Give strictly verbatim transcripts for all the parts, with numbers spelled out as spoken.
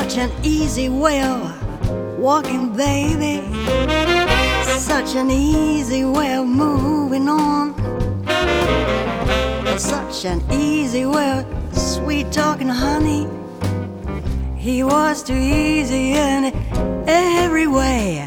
such an easy way of walking, baby. Such an easy way of moving on. Such an easy way of sweet talking, honey. He was too easy in every way.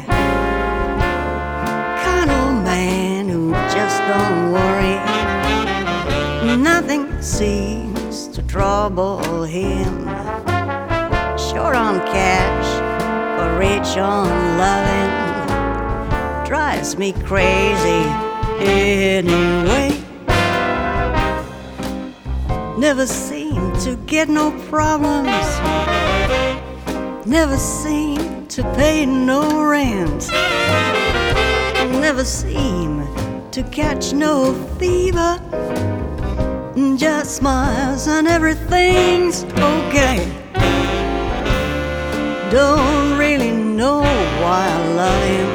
Kind of man who just don't worry. Nothing seems to trouble him. Short on cash, but rich on loving. Drives me crazy anyway. Never seem to get no problems. Never seem to pay no rent. Never seem to catch no fever. Just smiles and everything's okay. Don't really know why I love him.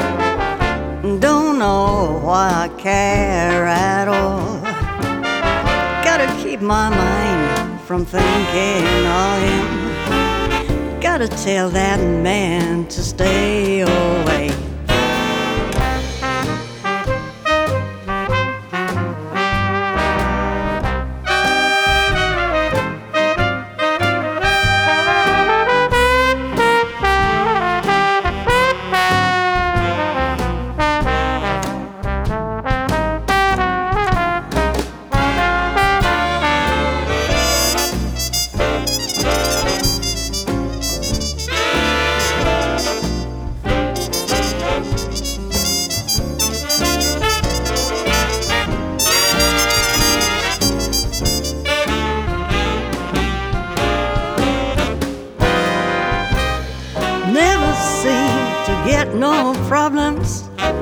Don't know why I care at all. Gotta keep my mind from thinking of him. Gotta tell that man to stay away. Never seem to get no problems.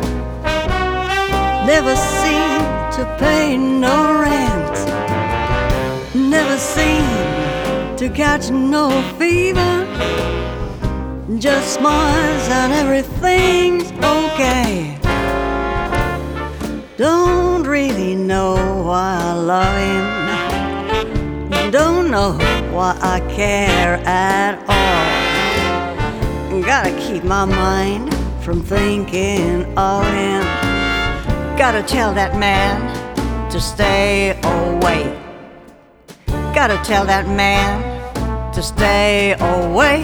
Never seem to pay no rent. Never seem to catch no fever. Just smiles and everything's okay. Don't really know why I love him. Don't know why I care at all. Gotta keep my mind from thinking of him. Gotta tell that man to stay away. Gotta tell that man to stay away.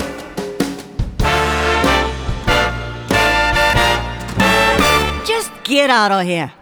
Just get out of here.